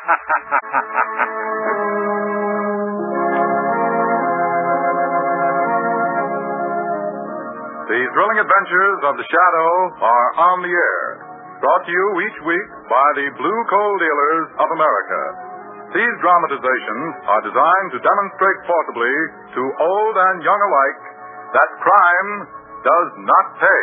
The thrilling adventures of the Shadow are on the air, brought to you each week by the Blue Coal Dealers of America. These dramatizations are designed to demonstrate forcibly to old and young alike that crime does not pay.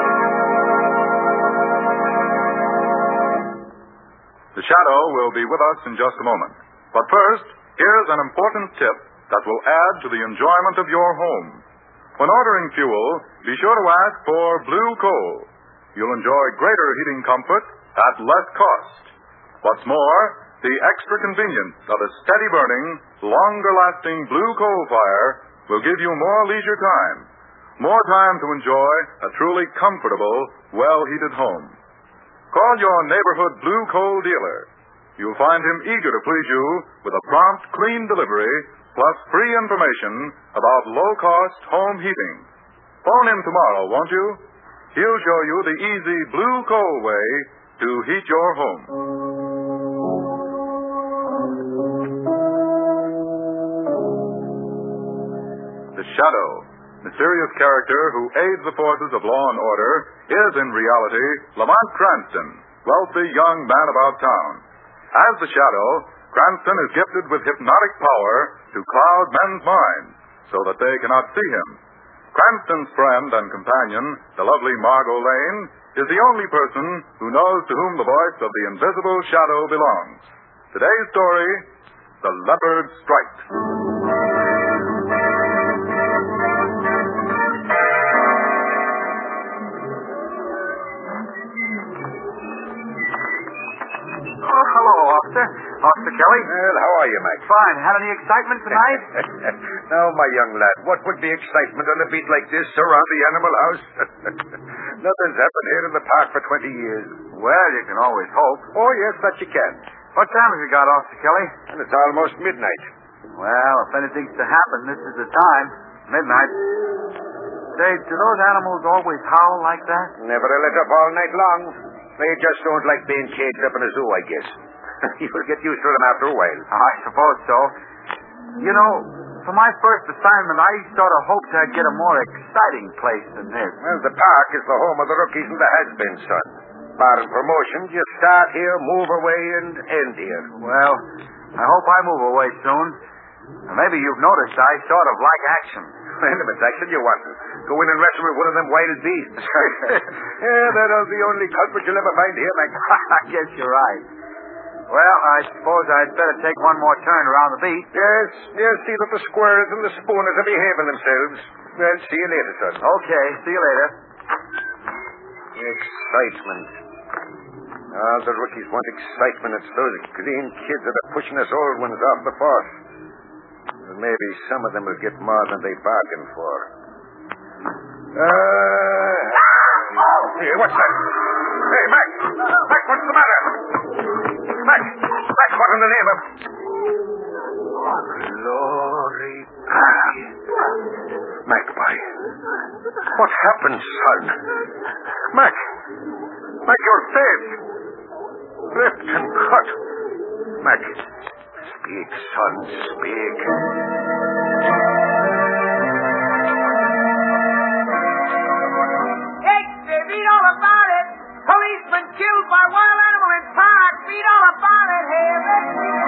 The Shadow will be with us in just a moment. But first, here's an important tip that will add to the enjoyment of your home. When ordering fuel, be sure to ask for Blue Coal. You'll enjoy greater heating comfort at less cost. What's more, the extra convenience of a steady-burning, longer-lasting Blue Coal fire will give you more leisure time to enjoy a truly comfortable, well-heated home. Call your neighborhood Blue Coal dealer. You'll find him eager to please you with a prompt, clean delivery, plus free information about low-cost home heating. Phone him tomorrow, won't you? He'll show you the easy Blue Coal way to heat your home. The Shadow, mysterious character who aids the forces of law and order, is in reality Lamont Cranston, wealthy young man about town. As the Shadow, Cranston is gifted with hypnotic power to cloud men's minds so that they cannot see him. Cranston's friend and companion, the lovely Margot Lane, is the only person who knows to whom the voice of the invisible Shadow belongs. Today's story, The Leopard Strikes. Officer Kelly? Well, how are you, Mac? Fine. Had any excitement tonight? Now, my young lad, what would be excitement on a beat like this around the animal house? Nothing's happened here in the park for 20 years. Well, you can always hope. Oh, yes, that you can. What time have you got, Officer Kelly? And it's almost midnight. Well, if anything's to happen, this is the time. Midnight. Say, do those animals always howl like that? Never let up all night long. They just don't like being caged up in a zoo, I guess. You'll get used to them after a while. I suppose so. You know, for my first assignment, I sort of hoped I'd get a more exciting place than this. Well, the park is the home of the rookies and the has-beens, son. Barring promotions, you start here, move away, and end here. Well, I hope I move away soon. Maybe you've noticed I sort of like action. Well, if it's action you want, go in and wrestle with one of them wild beasts. Yeah, that'll be the only culprit you'll ever find here, Mac. I guess you're right. Well, I suppose I'd better take one more turn around the beat. Yes, see that the squirrels and the spooners are behaving themselves. Well, see you later, son. Okay, see you later. Excitement. All the rookies want excitement. It's those green kids that are pushing us old ones off the force. Well, maybe some of them will get more than they bargained for. Hey, what's that? Hey, Mac! Mac, what's the matter? Mac, what in the name of... Glory be. Magpie. What happened, son? Mac, you're dead. Ripped and cut. Mac, speak, son, speak. They read all about it. Policeman killed by wild animal in park. Read all about it, Harry.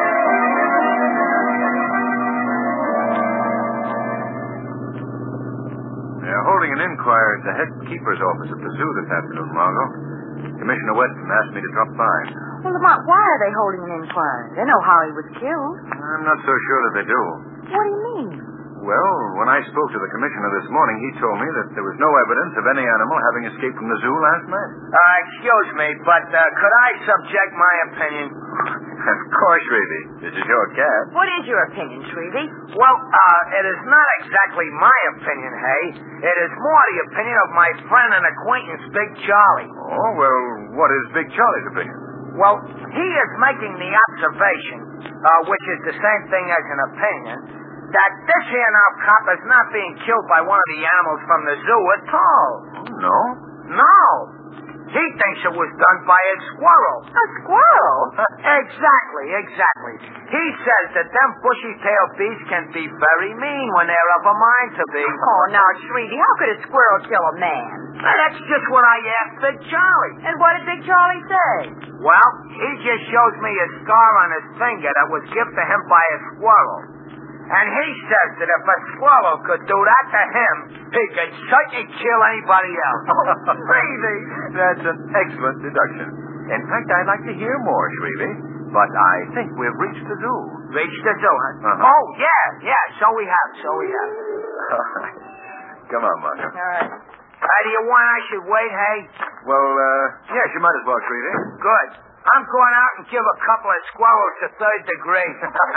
They're holding an inquiry at the head keeper's office at the zoo this afternoon, Margot. Commissioner Weston asked me to drop by. Well, Lamont, why are they holding an inquiry? They know how he was killed. I'm not so sure that they do. What do you mean? Well, when I spoke to the commissioner this morning, he told me that there was no evidence of any animal having escaped from the zoo last night. Excuse me, but could I subject my opinion? Of course, Shrevey. This is your cat. What is your opinion, Shrevey? Well, it is not exactly my opinion, Hay. It is more the opinion of my friend and acquaintance, Big Charlie. Oh, well, what is Big Charlie's opinion? Well, he is making the observation, which is the same thing as an opinion, that this here now cop is not being killed by one of the animals from the zoo at all. No? No. He thinks it was done by a squirrel. A squirrel? Exactly. He says that them bushy-tailed beasts can be very mean when they're of a mind to be. Oh, now, Shrevey, how could a squirrel kill a man? That's just what I asked Big Charlie. And what did Big Charlie say? Well, he just shows me a scar on his finger that was given to him by a squirrel. And he says that if a squirrel could do that to him, he could certainly kill anybody else. Shrevey! That's an excellent deduction. In fact, I'd like to hear more, Shrevey. But I think we've reached the zoo. Reached the zoo, huh? Uh-huh. Oh, yeah, so we have. All right. Come on, Marco. All right. Do you want I should wait, hey? Well, yes, you might as well, Shrevey. Good. I'm going out and give a couple of squirrels the third degree.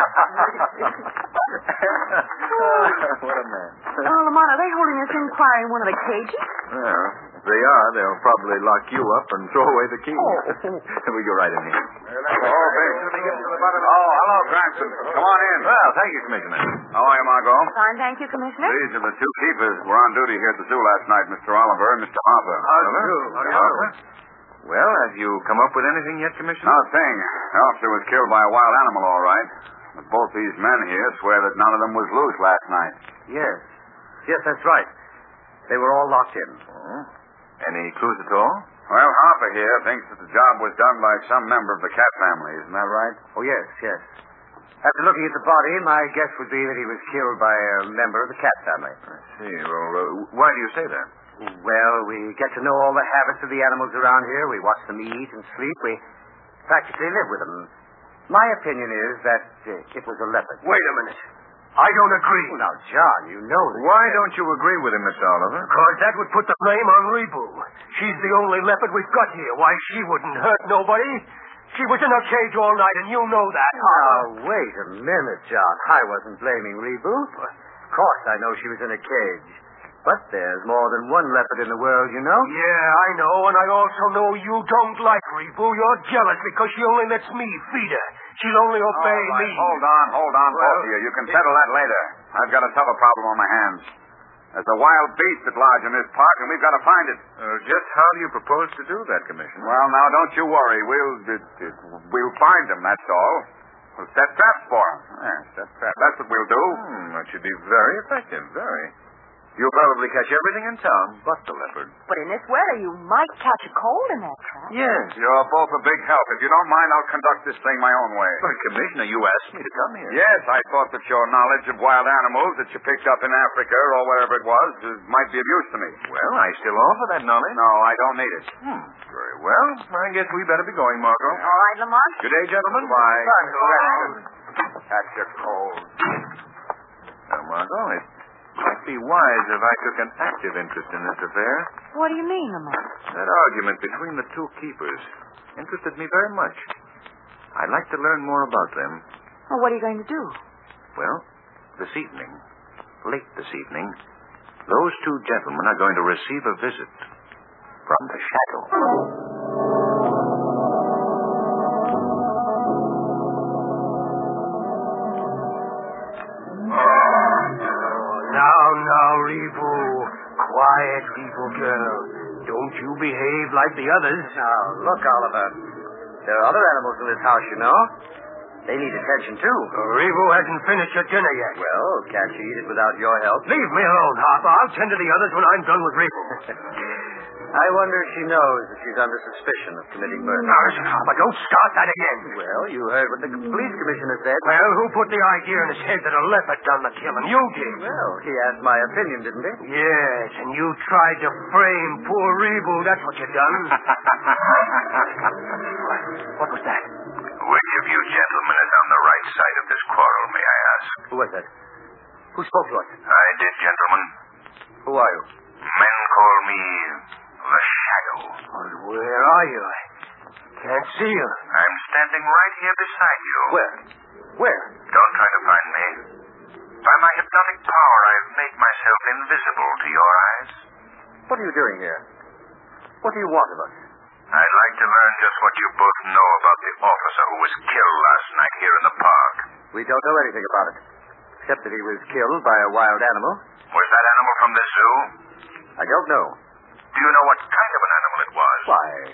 What a man. Oh, Lamont, are they holding this inquiry in one of the cages? Well, if they are, they'll probably lock you up and throw away the key. We go right in here. Oh, hello, Cranston. Come on in. Well, thank you, Commissioner. How are you, Margot? Fine, thank you, Commissioner. These are the two keepers who were on duty here at the zoo last night, Mr. Oliver and Mr. Harper. Well, have you come up with anything yet, Commissioner? Not a thing. The officer was killed by a wild animal, all right. But both these men here swear that none of them was loose last night. Yes. Yes, that's right. They were all locked in. Oh. Any clues at all? Well, Harper here thinks that the job was done by some member of the cat family. Isn't that right? Oh, yes. After looking at the body, my guess would be that he was killed by a member of the cat family. I see. Well, why do you say that? Well, we get to know all the habits of the animals around here. We watch them eat and sleep. We practically live with them. My opinion is that it was a leopard. Wait a minute. I don't agree. Oh, now, John, you know that. Why don't you agree with him, Mr. Oliver? Because that would put the blame on Rebu. She's the only leopard we've got here. Why, she wouldn't hurt nobody. She was in a cage all night, and you know that. Now, wait a minute, John. I wasn't blaming Rebu. Of course, I know she was in a cage. But there's more than one leopard in the world, you know. Yeah, I know, and I also know you don't like Rebu. You're jealous because she only lets me feed her. She'll only obey me. Hold on, both of you. You can settle that later. I've got a tougher problem on my hands. There's a wild beast at large in this park, and we've got to find it. Just how do you propose to do that, Commissioner? Well, now, don't you worry. We'll find him, that's all. We'll set traps for him. Yeah, set traps. That's what we'll do. That should be very effective, very. You'll probably catch everything in town but the leopard. But in this weather, you might catch a cold in that trap. Yes. You're both a big help. If you don't mind, I'll conduct this thing my own way. But, Commissioner, you asked me to come here. Yes, I thought that your knowledge of wild animals that you picked up in Africa or wherever it was might be of use to me. Well, I still offer that knowledge. No, I don't need it. Very well. I guess we better be going, Margot. All right, Lamont. Good day, gentlemen. Bye. Catch a cold. Now, Margot, it might be wise if I took an active interest in this affair. What do you mean, Lamont? That argument between the two keepers interested me very much. I'd like to learn more about them. Well, what are you going to do? Well, late this evening, those two gentlemen are going to receive a visit from the shadow. Now, Rebu. Quiet, Rebu girl. Don't you behave like the others. Now, look, Oliver. There are other animals in this house, you know. They need attention, too. Rebu hasn't finished her dinner yet. Well, can't she eat it without your help? Leave me alone, Harper. I'll tend to the others when I'm done with Rebu. I wonder if she knows that she's under suspicion of committing murder. Now, listen, Harper, don't start that again. Well, you heard what the police commissioner said. Well, who put the idea in his head that a leopard done the killing? You did. Well, he asked my opinion, didn't he? Yes, and you tried to frame poor Rebu. That's what you done. What was that? Which of you gentlemen is on the right side of this quarrel, may I ask? Who was that? Who spoke to us? I did, gentlemen. Who are you? Men call me the Shadow. Well, where are you? I can't see you. I'm standing right here beside you. Where? Don't try to find me. By my hypnotic power, I've made myself invisible to your eyes. What are you doing here? What do you want of us? I'd like to learn just what you both know about the officer who was killed last night here in the park. We don't know anything about it, except that he was killed by a wild animal. Was that animal from the zoo? I don't know. Do you know what kind of an animal it was? Why,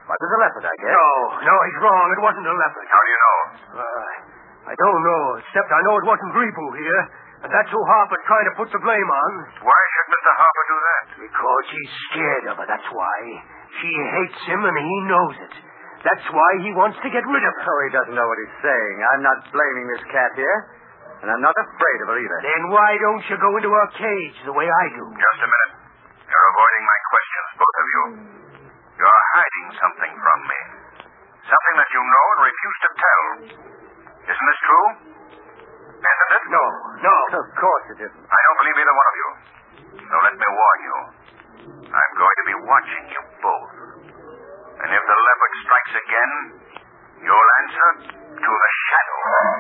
What was a leopard, I guess? No, he's wrong. It wasn't a leopard. How do you know? I don't know, except I know it wasn't Grebo here. And that's who Harper's trying to put the blame on. Why should Mr. Harper do that? Because he's scared of her, that's why. She hates him, and he knows it. That's why he wants to get rid of her. Oh, he doesn't know what he's saying. I'm not blaming this cat here, and I'm not afraid of her either. Then why don't you go into her cage the way I do? Just a minute. You're avoiding my questions, both of you. You're hiding something from me. Something that you know and refuse to tell. Isn't this true? Isn't it? No. Of course it isn't. I don't believe either one of you. So let me warn you. I'm going to be watching you both. And if the leopard strikes again, you'll answer to the shadow.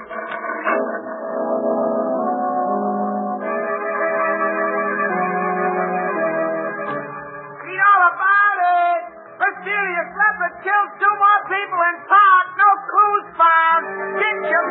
Read all about it. Mysterious leopard killed 2 more people in park. No clues found. Get your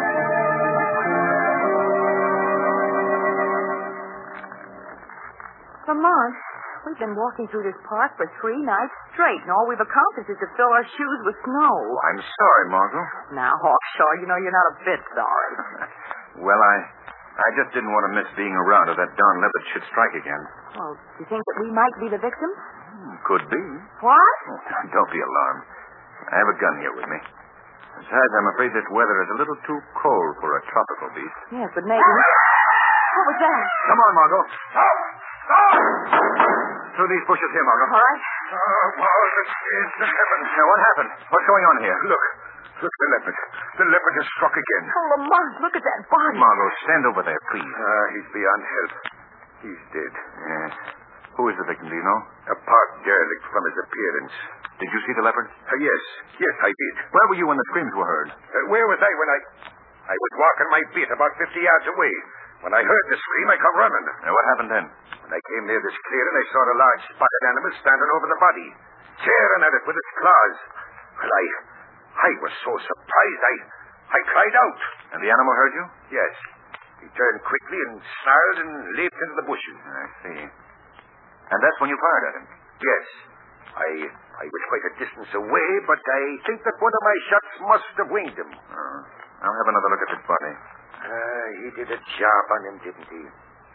Lamont, we've been walking through this park for 3 nights straight, and all we've accomplished is to fill our shoes with snow. I'm sorry, Margot. Now, Hawkshaw, you know you're not a bit sorry. Well, I just didn't want to miss being around if that darn leopard should strike again. Well, do you think that we might be the victims? Could be. What? Oh, don't be alarmed. I have a gun here with me. Besides, I'm afraid this weather is a little too cold for a tropical beast. Yes, but maybe... What was that? Come on, Margot. Stop! Through these bushes here, Margot. All right. It's the heavens. Now, what happened? What's going on here? Look, the leopard. The leopard has struck again. Oh, Lamont, look at that body. Margot, stand over there, please. He's beyond help. He's dead. Yes. Who is the victim, do you know? A park derelict from his appearance. Did you see the leopard? Yes, I did. Where were you when the screams were heard? Where was I when I was walking my beat about 50 yards away. When I heard the scream, I come running. What happened then? When I came near this clearing, I saw a large spotted animal standing over the body, tearing at it with its claws. Well, I was so surprised, I cried out. And the animal heard you? Yes. He turned quickly and snarled and leaped into the bushes. I see. And that's when you fired at him? Yes. I was quite a distance away, but I think that one of my shots must have winged him. I'll have another look at this body. He did a job on him, didn't he?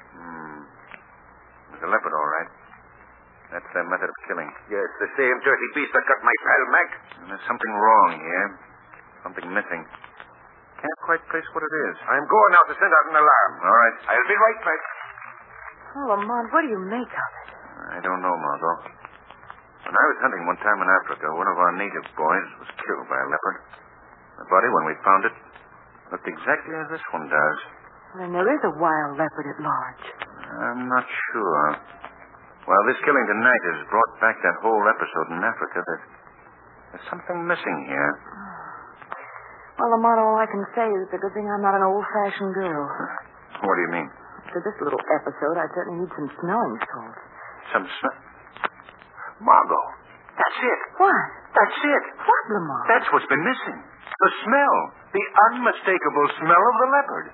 It was a leopard, all right. That's their method of killing. Yes, the same dirty beast that got my pal Mac. And there's something wrong here. Something missing. Can't quite place what it is. I'm going now to send out an alarm. All right. I'll be right back. Oh, Lamont, what do you make of it? I don't know, Margot. When I was hunting one time in Africa, one of our native boys was killed by a leopard. The body, when we found it, looked exactly as this one does. Then there is a wild leopard at large. I'm not sure. Well, this killing tonight has brought back that whole episode in Africa. There's something missing here. Well, Lamont, all I can say is it's a good thing I'm not an old-fashioned girl. What do you mean? For this little episode, I certainly need some smelling salts. Some smell? Margot, that's it. What? That's it. What, Lamont? That's what's been missing. The smell. The unmistakable smell of the leopard.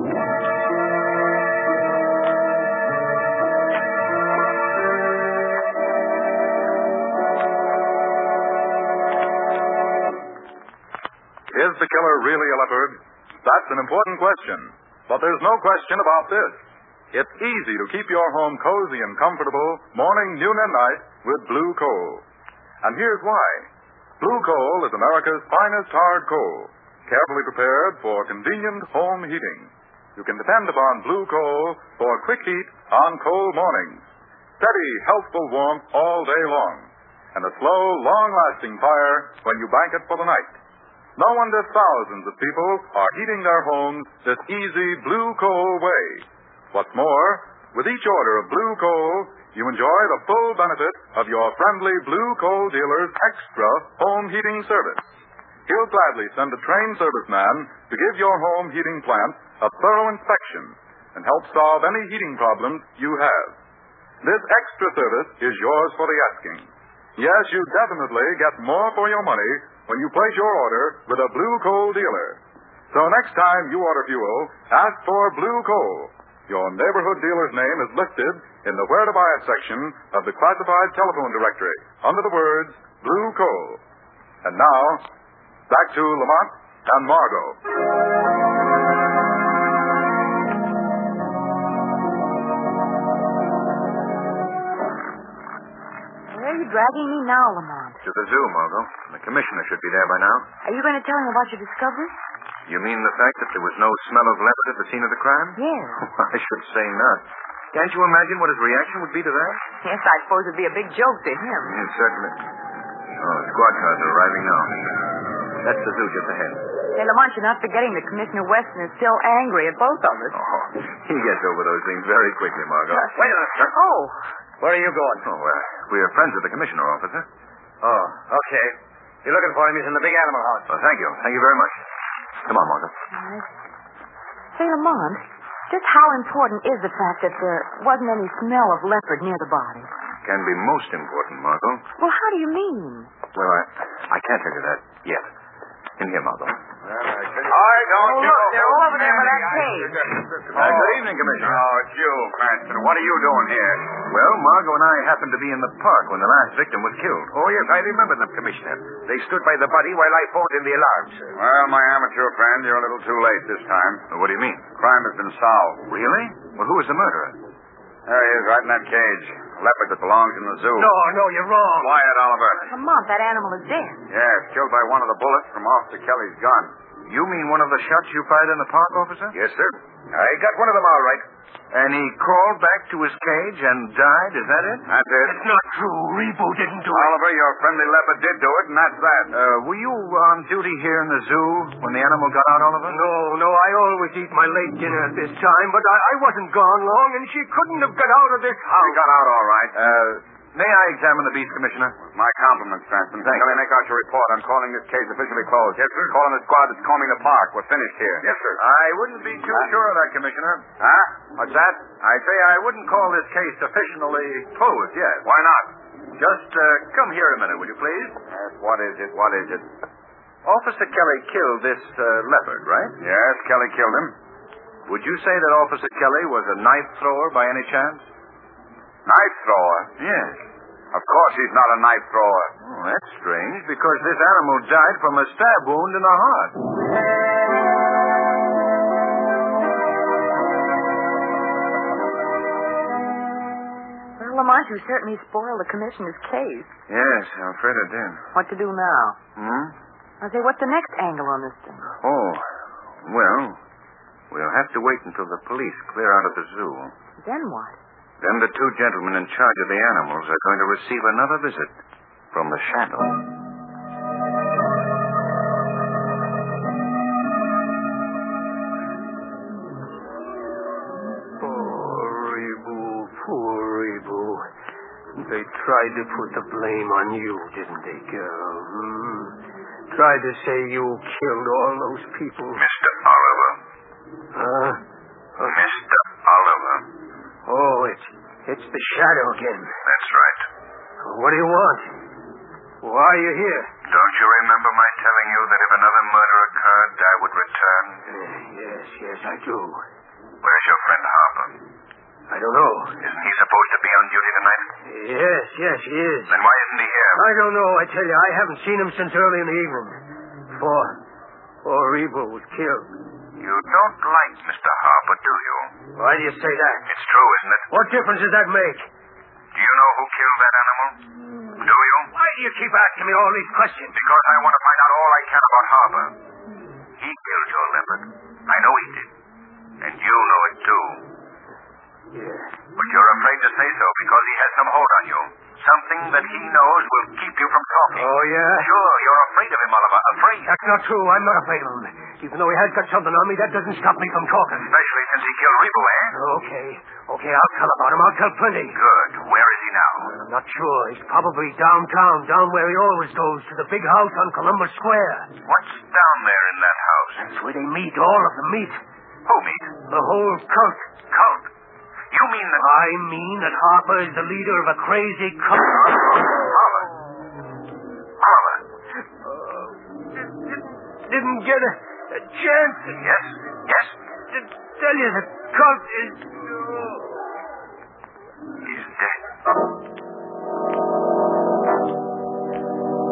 Is the killer really a leopard? That's an important question. But there's no question about this. It's easy to keep your home cozy and comfortable morning, noon, and night with Blue Coal. And here's why. Blue Coal is America's finest hard coal, carefully prepared for convenient home heating. You can depend upon Blue Coal for quick heat on cold mornings, steady, healthful warmth all day long, and a slow, long-lasting fire when you bank it for the night. No wonder thousands of people are heating their homes this easy Blue Coal way. What's more, with each order of Blue Coal, you enjoy the full benefit of your friendly Blue Coal dealer's extra home heating service. He'll gladly send a trained serviceman to give your home heating plant a thorough inspection and help solve any heating problems you have. This extra service is yours for the asking. Yes, you definitely get more for your money when you place your order with a Blue Coal dealer. So next time you order fuel, ask for Blue Coal. Your neighborhood dealer's name is listed in the Where to Buy It section of the classified telephone directory under the words blue coal. And now, back to Lamont and Margot. Where are you dragging me now, Lamont? To the zoo, Margot. The commissioner should be there by now. Are you going to tell him about your discovery? You mean the fact that there was no smell of leopard at the scene of the crime? Yes. I should say not. Can't you imagine what his reaction would be to that? Yes, I suppose it'd be a big joke to him. Yes, certainly. Oh, squad cars are arriving now. That's the zoo just ahead. Hey, Lamont, you're not forgetting that Commissioner Weston is still angry at both of us. Oh, he gets over those things very quickly, Margot. Wait a minute, sir. Oh. Where are you going? Oh, we're friends with the commissioner, officer. Oh, okay. You're looking for him. He's in the big animal house. Oh, thank you. Thank you very much. Come on, Margot. All right. Say, Lamont, just how important is the fact that there wasn't any smell of leopard near the body? Can be most important, Margot. Well, how do you mean? Well, I can't tell you that yet. In here, Margot. All right, don't you... Look, they're all over there by that cage. Good evening, Commissioner. Oh, it's you, Cranston. What are you doing here? Well, Margot and I happened to be in the park when the last victim was killed. Oh, yes, I remember them, Commissioner. They stood by the body while I phoned in the alarm, sir. Well, my amateur friend, you're a little too late this time. What do you mean? Crime has been solved. Really? Well, who was the murderer? There he is, right in that cage. A leopard that belongs in the zoo. No, you're wrong. Quiet, Oliver. Lamont, that animal is dead. Yes, killed by one of the bullets from Officer Kelly's gun. You mean one of the shots you fired in the park, officer? Yes, sir. I got one of them all right. And he crawled back to his cage and died, is that it? That's it. It's not true. Rebo didn't do it. Oliver, your friendly leopard did do it, and that's that. Were you on duty here in the zoo when the animal got out, Oliver? No, I always eat my late dinner at this time, but I wasn't gone long, and she couldn't have got out of this He house. got out all right. May I examine the beast, Commissioner? My compliments, Cranston. Thank Kelly, make out your report. I'm calling this case officially closed. Yes, sir. Calling the squad that's combing the park. We're finished here. Yes, sir. I wouldn't be too sure of that, Commissioner. Huh? What's that? I say I wouldn't call this case officially closed yet. Why not? Just come here a minute, will you please? Yes, what is it? What is it? Officer Kelly killed this leopard, right? Yes, Kelly killed him. Would you say that Officer Kelly was a knife thrower by any chance? Knife thrower? Yes. Of course he's not a knife thrower. Oh, that's strange, because this animal died from a stab wound in the heart. Well, Lamont, you certainly spoiled the commissioner's case. Yes, I'm afraid I did. What to do now? I say, what's the next angle on this thing? Oh, well, we'll have to wait until the police clear out of the zoo. Then what? Then the two gentlemen in charge of the animals are going to receive another visit from the shadow. Poor Rebo. They tried to put the blame on you, didn't they, girl? Tried to say you killed all those people. Mr. Oliver. Mr. Oliver. Oh, it's the shadow again. That's right. What do you want? Why are you here? Don't you remember my telling you that if another murder occurred, I would return? Yes, I do. Where's your friend Harper? I don't know. Isn't he supposed to be on duty tonight? Yes, he is. Then why isn't he here? I don't know, I tell you. I haven't seen him since early in the evening. Before Rebo was killed. You don't like Mr. Harper, do you? Why do you say that? It's true, isn't it? What difference does that make? Do you know who killed that animal? Do you? Why do you keep asking me all these questions? Because I want to find out all I can about Harper. He killed your leopard. I know he did. And you know it, too. Yeah. But you're afraid to say so because he has some hold on you. Something that he knows will keep you from talking. Oh, yeah? Sure, you're afraid of him, Oliver. Afraid. That's not true. I'm not afraid of him. Even though he has got something on me, that doesn't stop me from talking. Especially since he killed Rebo, eh? Okay, I'll tell about him. I'll tell plenty. Good. Where is he now? I'm not sure. He's probably downtown, down where he always goes, to the big house on Columbus Square. What's down there in that house? That's where they meet, all of them meet. Who meet? The whole cult. Cult? You mean that... I mean that Harper is the leader of a crazy cult. Oliver. Didn't get a chance. Yes? To tell you the cult is... He's dead.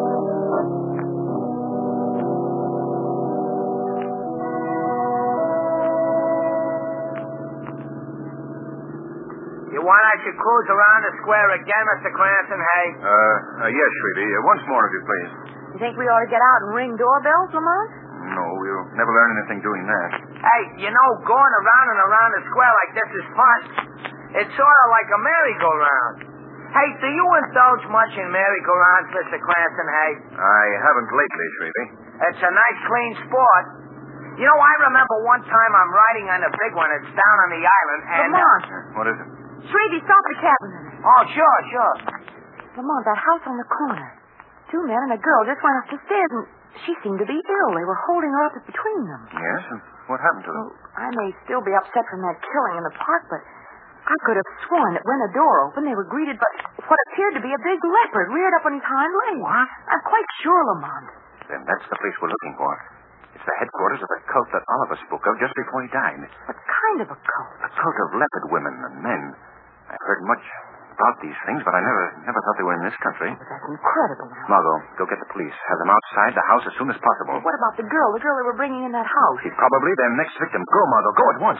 should cruise around the square again, Mr. Cranston, hey? Yes, Shrevey. Once more, if you please. You think we ought to get out and ring doorbells, Lamont? No, we'll never learn anything doing that. Hey, you know, going around and around the square like this is fun. It's sort of like a merry-go-round. Hey, do you indulge much in merry-go-rounds, Mr. Cranston, hey? I haven't lately, Shrevey. It's a nice, clean sport. You know, I remember one time I'm riding on the big one. It's down on the island, and... Lamont! What is it? Shrevey, stop the cab a minute. Oh, sure. Lamont, that house on the corner. 2 men and a girl just went up the stairs, and she seemed to be ill. They were holding her up between them. Yes, and what happened to them? Well, I may still be upset from that killing in the park, but I could have sworn that when the door opened, they were greeted by what appeared to be a big leopard reared up on his hind legs. What? I'm quite sure, Lamont. Then that's the place we're looking for. It's the headquarters of the cult that Oliver spoke of just before he died. What kind of a cult? A cult of leopard women and men. I've heard much about these things, but I never thought they were in this country. But that's incredible now. Margot, go get the police. Have them outside the house as soon as possible. What about the girl? The girl they were bringing in that house? She's probably their next victim. Go, Margot. Go at once.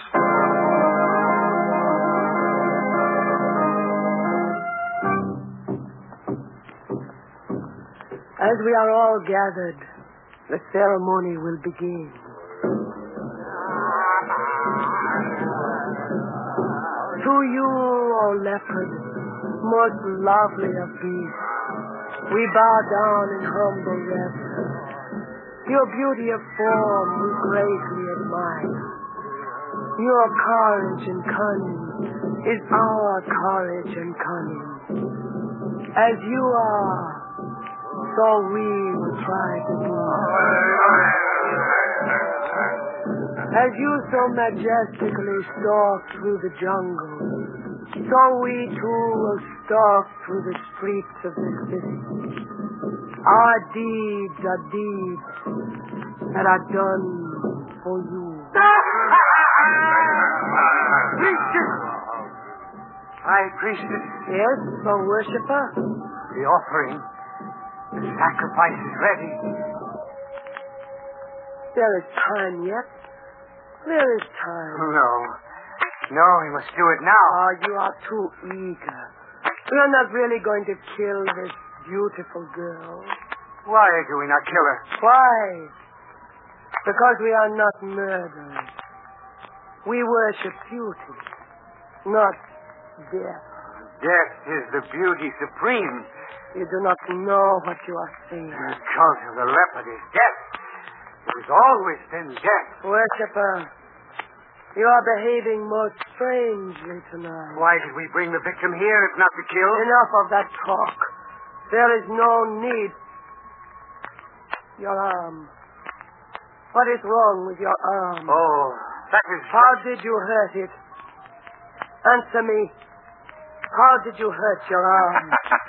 As we are all gathered, the ceremony will begin. To you, O leopard, most lovely of beasts, we bow down in humble reverence. Your beauty of form we greatly admire. Your courage and cunning is our courage and cunning. As you are, so we will try to be. As you so majestically stalk through the jungle, so we too will stalk through the streets of this city. Our deeds are deeds that are done for you. Priestess! High priestess. Yes, O worshipper? The offering. The sacrifice is ready. There is time yet. There is time. No, we must do it now. Oh, you are too eager. We are not really going to kill this beautiful girl. Why do we not kill her? Why? Because we are not murderers. We worship beauty, not death. Death is the beauty supreme. You do not know what you are saying. The cult of the leopard is death. It has always been death. Worshipper, you are behaving most strangely tonight. Why did we bring the victim here if not to kill? Enough of that talk. There is no need. Your arm. What is wrong with your arm? Oh, that is... How did you hurt it? Answer me. How did you hurt your arm?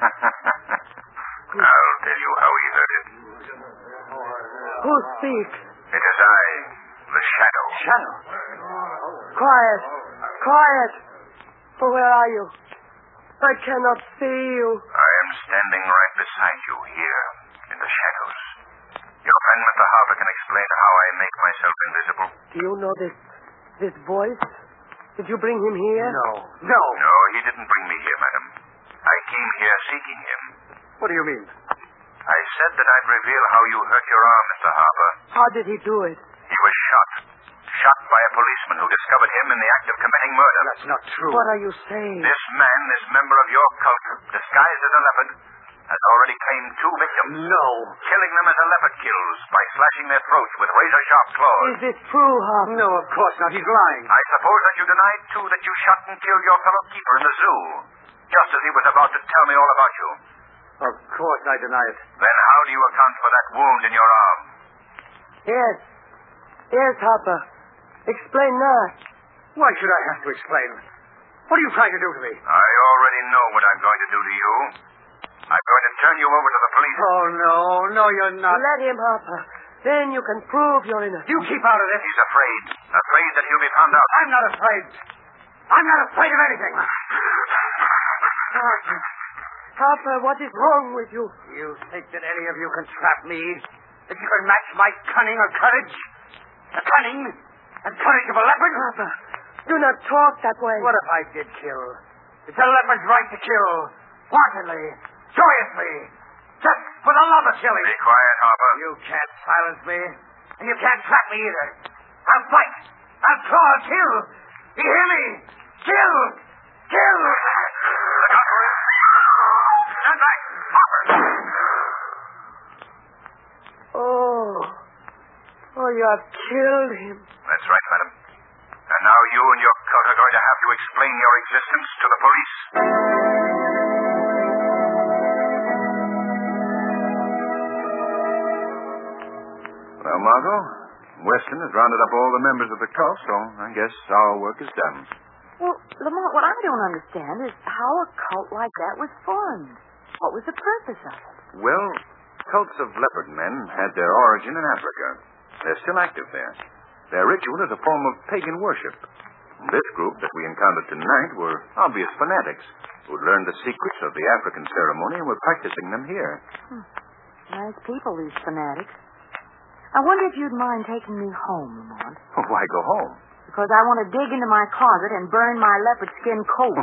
I'll tell you how he hurt it. Who speaks? It is I, the Shadow. Shadow? Quiet. Quiet. Oh, where are you? I cannot see you. I am standing right beside you here, in the shadows. Your friend, Mr. Harper, can explain how I make myself invisible. Do you know this voice? Did you bring him here? No. No, he didn't bring me here, madam. I came here seeking him. What do you mean? I said that I'd reveal how you hurt your arm, Mr. Harper. How did he do it? He was shot. Shot by a policeman who discovered him in the act of committing murder. That's not true. What are you saying? This man, this member of your cult, disguised as a leopard, has already claimed 2 victims. No. Killing them as a leopard kills by slashing their throats with razor-sharp claws. Is this true, Harper? No, of course not. He's lying. I suppose that you denied, too, that you shot and killed your fellow keeper in the zoo, just as he was about to tell me all about you. Of course I deny it. Then how do you account for that wound in your arm? Yes. Yes, Harper. Explain that. Why should I have to explain? What are you trying to do to me? I already know what I'm going to do to you. I'm going to turn you over to the police. Oh, no, you're not. Let him, Harper. Then you can prove you're innocent. You keep out of this. He's afraid. Afraid that he'll be found out. I'm not afraid. I'm not afraid of anything. Harper, what is wrong with you? You think that any of you can trap me? That you can match my cunning or courage? The cunning and courage of a leopard? Harper, do not talk that way. What if I did kill? It's a leopard's right to kill. Wantonly. Joyously. Just for the love of killing. Be quiet, Harper. You can't silence me. And you can't trap me either. I'll fight. I'll claw and kill. You hear me? Kill! Kill! Look out for him. Stand back. Harper. Oh, you have killed him. That's right, madam. And now you and your cult are going to have to explain your existence to the police. Well, Margot, Weston has rounded up all the members of the cult, so I guess our work is done. Well, Lamont, what I don't understand is how a cult like that was formed. What was the purpose of it? Well, cults of leopard men had their origin in Africa. They're still active there. Their ritual is a form of pagan worship. This group that we encountered tonight were obvious fanatics who'd learned the secrets of the African ceremony and were practicing them here. Nice people, these fanatics. I wonder if you'd mind taking me home, Lamont. Oh, why go home? Because I want to dig into my closet and burn my leopard skin coat.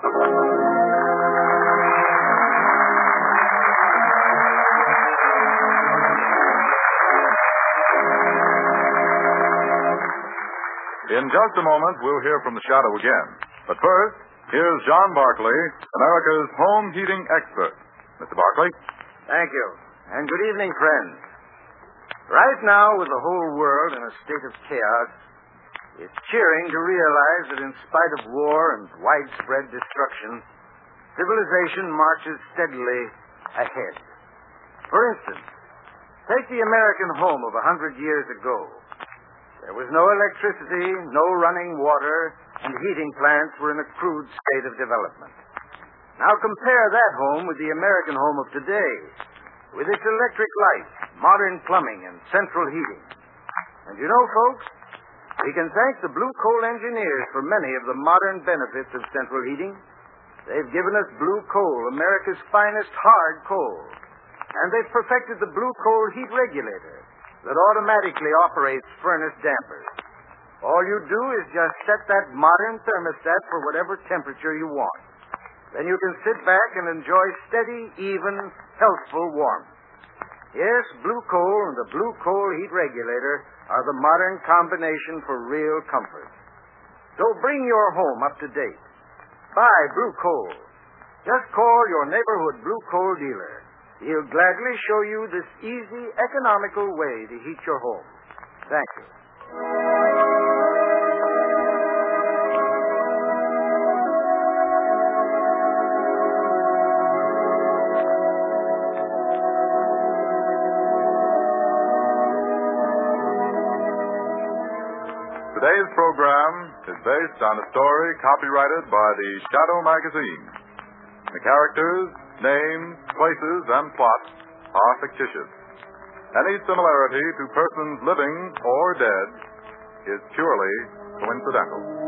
In just a moment, we'll hear from the Shadow again. But first, here's John Barclay, America's home heating expert. Mr. Barclay? Thank you. And good evening, friends. Right now, with the whole world in a state of chaos, it's cheering to realize that in spite of war and widespread destruction, civilization marches steadily ahead. For instance, take the American home of 100 years ago. There was no electricity, no running water, and heating plants were in a crude state of development. Now compare that home with the American home of today, with its electric lights, modern plumbing, and central heating. And you know, folks, we can thank the blue coal engineers for many of the modern benefits of central heating. They've given us blue coal, America's finest hard coal. And they've perfected the blue coal heat regulator that automatically operates furnace dampers. All you do is just set that modern thermostat for whatever temperature you want. Then you can sit back and enjoy steady, even, healthful warmth. Yes, blue coal and the blue coal heat regulator are the modern combination for real comfort. So bring your home up to date. Buy blue coal. Just call your neighborhood blue coal dealer. He'll gladly show you this easy, economical way to heat your home. Thank you. Today's program is based on a story copyrighted by the Shadow magazine. The characters, names, places, and plots are fictitious. Any similarity to persons living or dead is purely coincidental.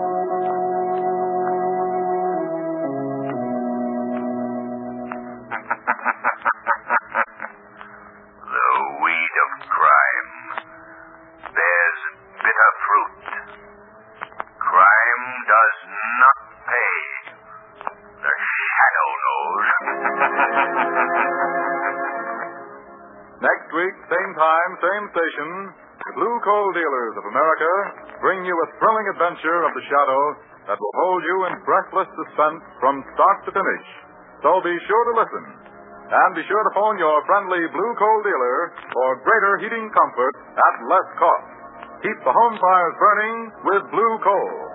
The weed of crime bears bitter fruit. Crime does not pay. The Shadow knows. Next week, same time, same station, the Blue Coal Dealers of America bring you a thrilling adventure of the Shadow that will hold you in breathless suspense from start to finish. So be sure to listen. And be sure to phone your friendly Blue Coal dealer for greater heating comfort at less cost. Keep the home fires burning with Blue Coal.